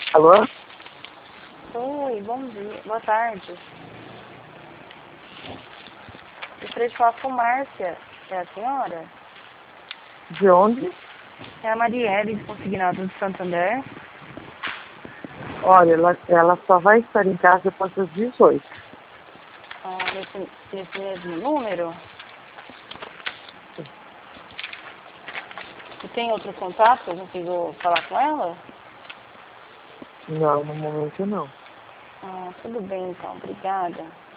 Alô? Oi, bom dia, boa tarde. Gostaria de falar com Márcia. É a senhora? De onde? É a Marielle, consignada do Santander. Olha, ela só vai estar em casa depois das 18. Ah, nesse mesmo número. E tem outro contato que eu consigo falar com ela? Não, no momento não. Ah, tudo bem então, obrigada.